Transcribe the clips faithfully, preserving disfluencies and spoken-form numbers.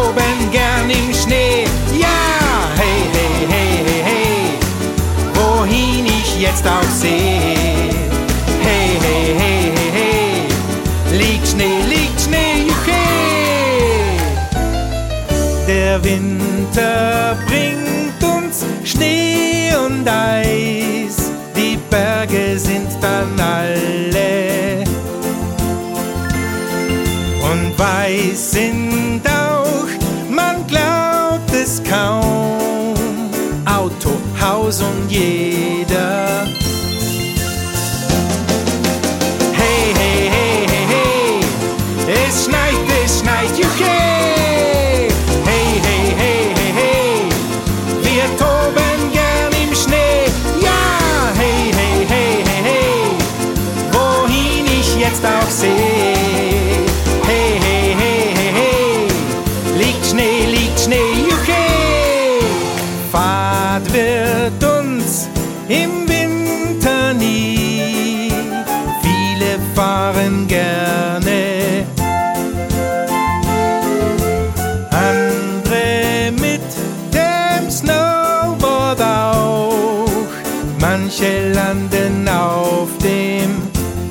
toben gern im Schnee. Ja, hey, hey, hey, hey, hey, wohin ich jetzt auch sehe. Hey, hey, hey, hey, hey, liegt Schnee, liegt Schnee, juchhe. Der Winter bringt uns Schnee und Eis, die Berge sind dann alle und weiß sind auch, man glaubt es kaum, Auto, Haus und jeder. Hey, hey, hey, hey, hey, es schneit, es schneit, juchhe. Hey, hey, hey, hey, hey, wir toben gern im Schnee. Ja, hey, hey, hey, hey, hey, wohin ich jetzt auch sehe. Hey, hey, hey, hey, hey, liegt Schnee, liegt Schnee, juchhe. Fahrt wird uns im Winter nie, viele fahren gerne, andere mit dem Snowboard auch, manche landen auf dem.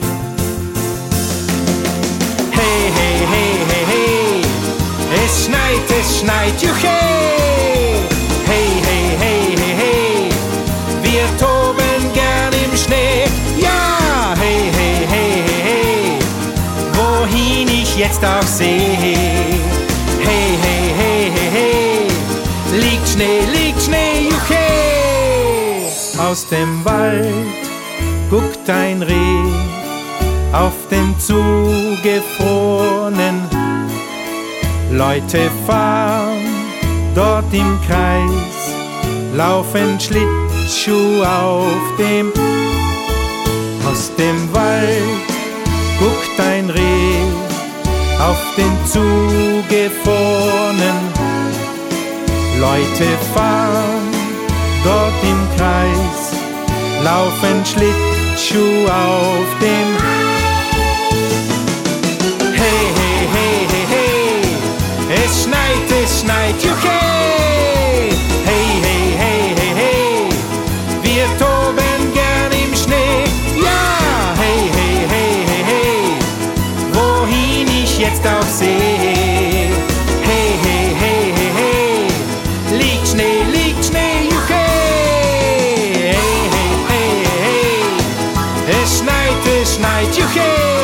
Hey, hey, hey, hey, hey, es schneit, es schneit, juchhe. Hey, hey, hey, hey, hey, wir toben gern im Schnee. Ja, hey, hey, hey, hey, hey, wohin ich jetzt auch sehe. Hey, hey, hey, hey, hey, liegt Schnee, liegt Schnee, juchhe. Aus dem Wald guckt ein Reh auf den zugefrorenen. Leute fahren dort im Kreis, laufen Schlittschuh auf dem. Aus dem Wald guckt ein Reh auf den zugefrorenen. Leute fahren dort im Kreis, laufen Schlittschuh auf dem. Hey, hey, hey, hey, hey, es schneit, es schneit, juchhe. Hey, hey, hey, hey, hey, wir toben gern im Schnee. Ja, hey, hey, hey, hey, hey, wohin ich jetzt auch sehe. Hey, hey, hey, hey, hey, liegt Schnee, liegt Schnee, juchhe. Hey, hey, hey, hey, hey, es schneit, es schneit, juchhe.